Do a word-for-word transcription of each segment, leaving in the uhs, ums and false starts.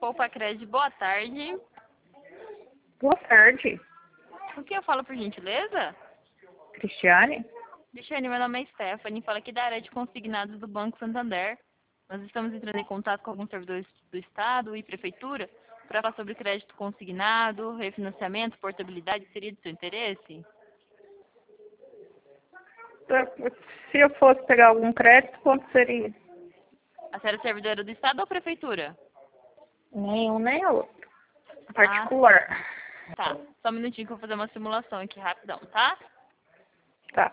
Poupa Crédito, boa tarde. Boa tarde, O que eu falo, por gentileza? Cristiane. Cristiane, meu nome é Stephanie, falo aqui da área de consignados do Banco Santander. Nós estamos entrando em contato com alguns servidores do Estado e Prefeitura para falar sobre crédito consignado, refinanciamento, portabilidade. Seria de seu interesse? Se eu fosse pegar algum crédito, quanto seria? A senhora é servidora do Estado ou Prefeitura? Nenhum nem outro. Particular. Tá, só um minutinho que eu vou fazer uma simulação aqui rapidão, tá? Tá.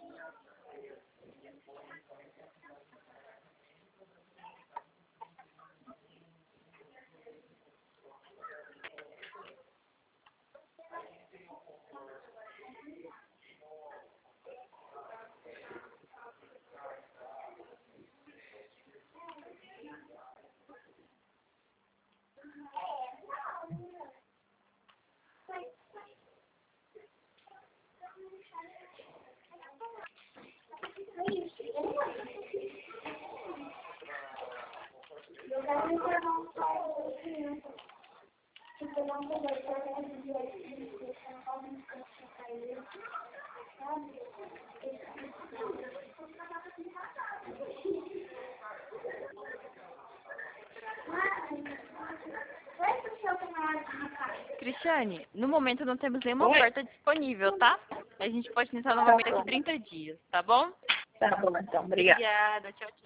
Cristiane, no momento não temos nenhuma Oi? oferta disponível, tá? A gente pode tentar Tá novamente bom. daqui trinta dias, tá bom? Tá bom, então. Obrigada. Obrigada, tchau, tchau.